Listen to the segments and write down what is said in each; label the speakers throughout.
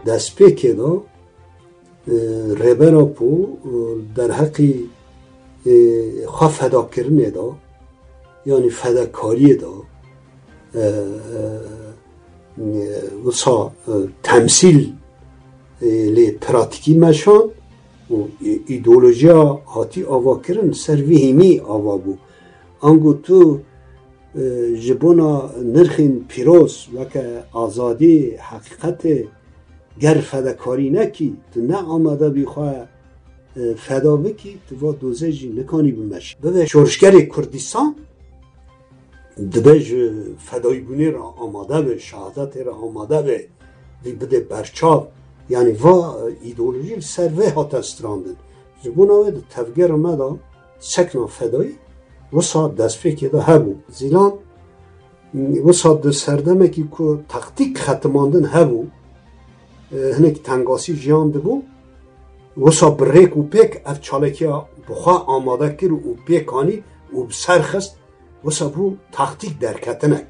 Speaker 1: دست پیکه دا ریبرا پو در حقی خواه فدا کرنه دا یعنی فداکاری دا وصا تمثیل لی پراتیکی مشان و ایدولوژیا هاتی آوا کرن سر ویهمی آوا بو انگو تو جبونا نرخین پیروز وکه آزادی حقیقت گر فداکاری نکی تو نه آمده بیخواه فدا بکی تو با دوزه جی نکانی بمشی ببه شورشگر کردستان دبه فدایی بونی را آماده به شهادت را آماده به وی بده برچاو یعنی و ایدئولوژی سروه هات استراندن جبونا و تفگر مدا سکنا فدایی وسا دست فکر ده هبو زیلان وسا ده سردمه که تاکتیک ختماندن هبو هنک تنگاسی جیان ده بو وسا بریک و پیک اف چالکی بخواه آماده کر و پیکانی و بسرخست وسا بو تاکتیک درکتنک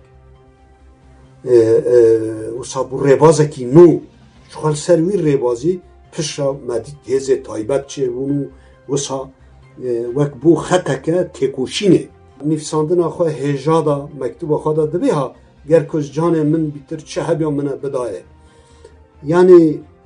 Speaker 1: وسا بو ربازه کی نو شخال سروی ربازی پش را مدید هزه تایبت چه بونو وسا وک بو خطکه تکوشینه نفساندن آخواه هجادا مکتوب آخواه دا دبی ها گر کش جان من بیتر چه هبیا منه بدایه یعنی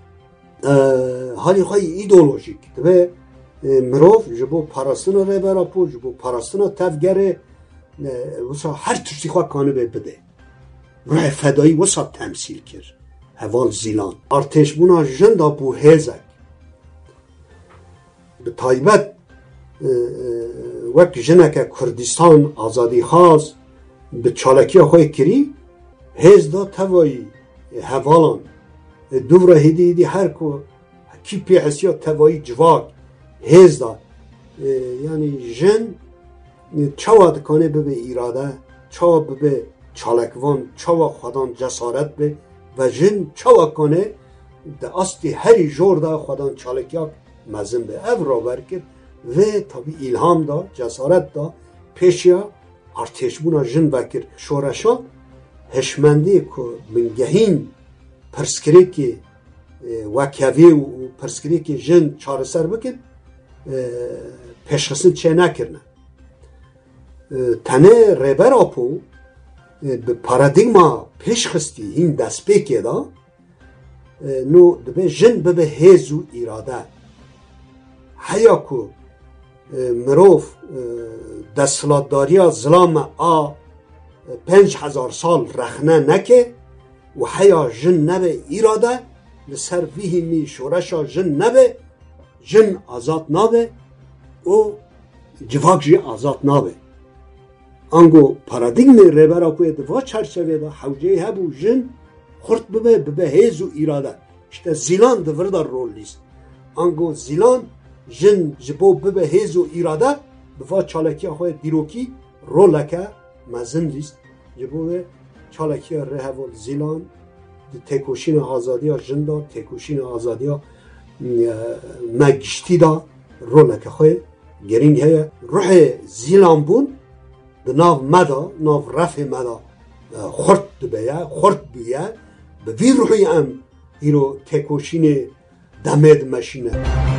Speaker 1: حالی خواهی ایدولوژیک دبی مروف جبو پاراستنا ریبرا پو جبو پاراستنا تفگره وسا هر تشتی خواه کانه بده روح فدایی وسا تمثیل کر هوال زیلان ارتش بونا جندا بو هزک به تایبت وقت جنک کردستان آزادی خواست به چالکی خواه کری هز دا توایی هوالان دوره هدی هر کو کی پیحسیا توایی جواک هز دا یعنی جن چوا دکانه به ایراده چوا به چالکوان چوا خودان جسارت به و جن چوا کنه ده استی هری جور دا خودان چالکیاک مزن به او را برکر و tabi ilham da, cesaret da peşya arteşbuna jin vekir şoreşan heşmendi ku min gehin perskireki vekavi û perskireki jin çareser bikin peşxistin çê nekirine. Tenê rêbera po bi paradigma pêşxistî hîn destpêkê da nû dibe jin bibe hêz û îrade. Heya ku mirov desthilatdariya zilama a 5000 sal rexne neke û heya jin nebe îrade li ser vîhînî şoreşa jin nebe jin azad nabe û civak jî azad nabe. Ango paradigmê rêbera ku di va çerçevê de hewceyê hebû jin xurt bibe hêz û îrade. İşte zilan di vir de rol lîst. Ango zilan jin ji bo bibe hêz û îrade bi va çalakiya xwe dîrokî roleke mezin lîst. Ji bo wê çalakiya rêhevol zilan di têkoşîna azadiya jin da têkoşîna azadiya me giştî da roleke xwe gerîng heye. Ruhê zilan bûn di nav me da nav refê me da xurt dibe ye xurt bûye bi vî ruhî em îro têkoşînê demê dimeşîne.